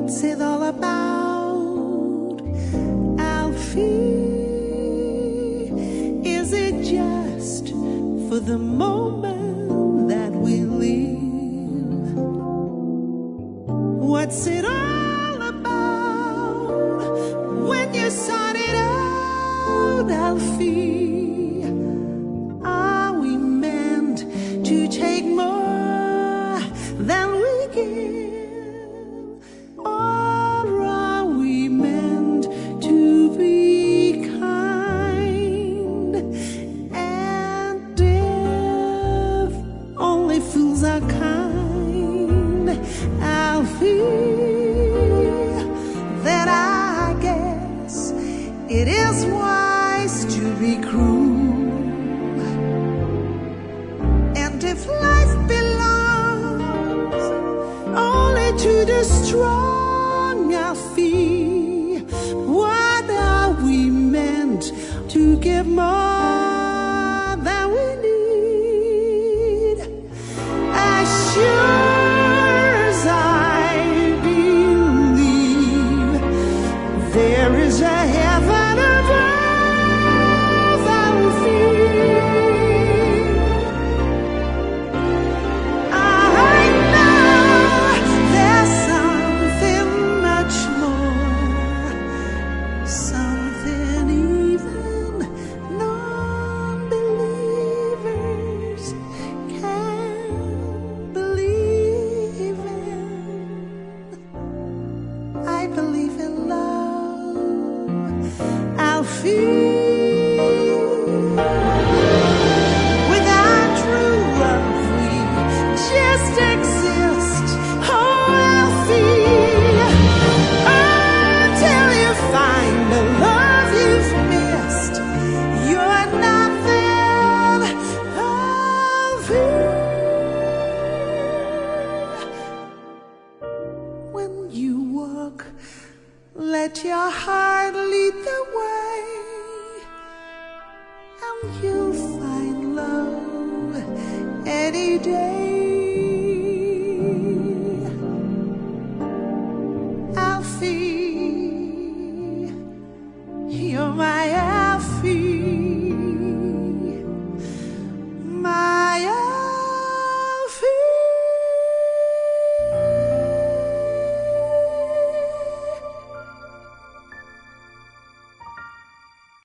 What's it all about, Alfie? Is it just for the moment that we live? What's it all about when you sort it out, Alfie? Are we meant to take more than we give? Fools are kind, Alfie, that I guess it is wise to be cruel. And if life belongs only to the strong, Alfie, what are we meant to give more than we need? There is a heaven above, Alfie. I know there's something much more, something even non-believers can believe in. I believe in love, Alfie. Without true love, we just exist. Oh, Alfie, until you find the love you've missed, you're nothing, Alfie. When you walk, let your heart lead the way, and you'll find love any day.